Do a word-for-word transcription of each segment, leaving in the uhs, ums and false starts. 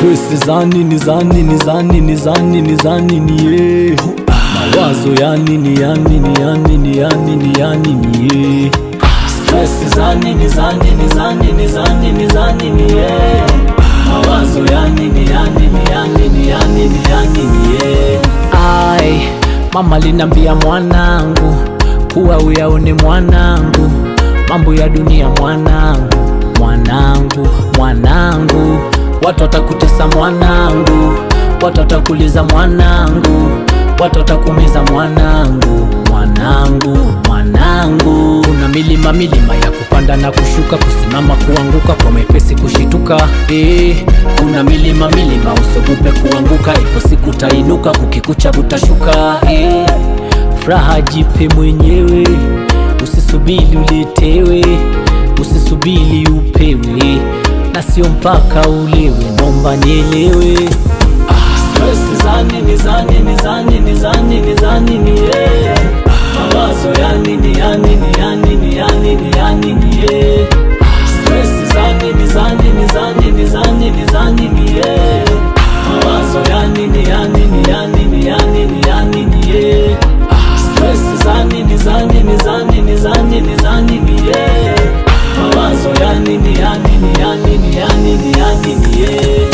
Stress zani ni zani ni zani ni zani ni zani ni ye. Mawazo yani ni yani ni yani ni yani ni yani ni ye. Stress zani ni zani ni zani ni zani ni zani ni ye. Mawazo yani ni yani ni yani ni yani ni yani ni ye. Ai, mama linambia mwanangu kuwa uyaone mwanangu mambo ya dunia mwanangu, mwanangu, mwanangu. Watu watakutesa mwanangu, watu watakuliza mwanangu, watu watakumiza mwanangu, mwanangu, mwanangu. Kuna milima milima ya kupanda na kushuka, kusimama kuanguka, kwa mepesi kushituka. Eh, kuna milima milima usogope kuanguka, ipo siku utainuka, kukikucha utashuka. Eh, furaha jipe mwenyewe, usisubiri uletewe, usisubiri upewe, na sio mpaka ulewe, nomba nielewe. Stress zani ni zani ni zani ni zani ni zani ni ye. Mawazo yani ni yani ni yani ni yani ni yani ni ye. Stress zani ni zani ni zani ni zani ni zani ni ye. Mawazo yani ni yani ni yani ni yani ni yani ni ye. Stress zani ni zani ni zani ni zani ni zani ni ye. Mawazo yani ni yani ni yani ni yani ni yani ni ye.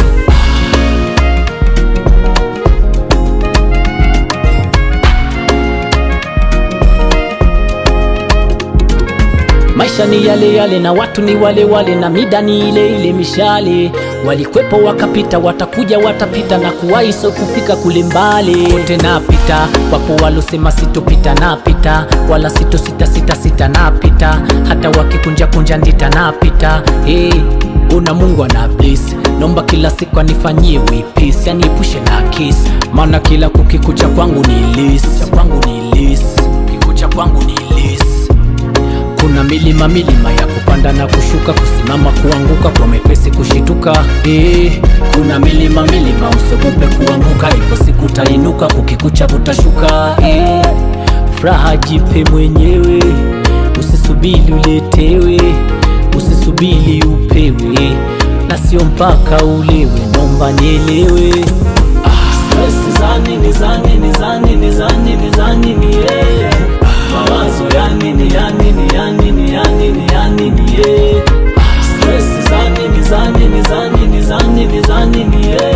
Maisha ni yale yale na watu ni wale wale na mida ni ile ile mishale. Walikwepo wakapita, watakuja watapita, na kuwahi so kufika kule mbali. Wote napita, wapo walosema sitopita napita, wala sito sita sita sita napita, hata wakikunja kunja ndita napita. Hey, una Mungu ana bless, nomba kila siku anifanyie wepesi, yani epushe na kiss, maana kila kukikucha kwangu ni list, kwangu ni list, kikucha kwangu ni list. Kuna milima milima ya kupanda na kushuka, kusimama kuanguka, kwa mepesi kushituka. Eh, kuna milima milima usogope kuanguka, ipo siku utainuka, kukikucha utashuka. Eh, furaha jipe mwenyewe, usisubiri uletewe, usisubiri upewe, na sio mpaka ulewe, nomba nielewe. Stress zani ni zani ni zani ni zani ni zani ni ye. Mawazo yani ni yani ni yani ni yani ni yani ni ye. Stress zani ni zani ni zani ni zani ni zani ni ye.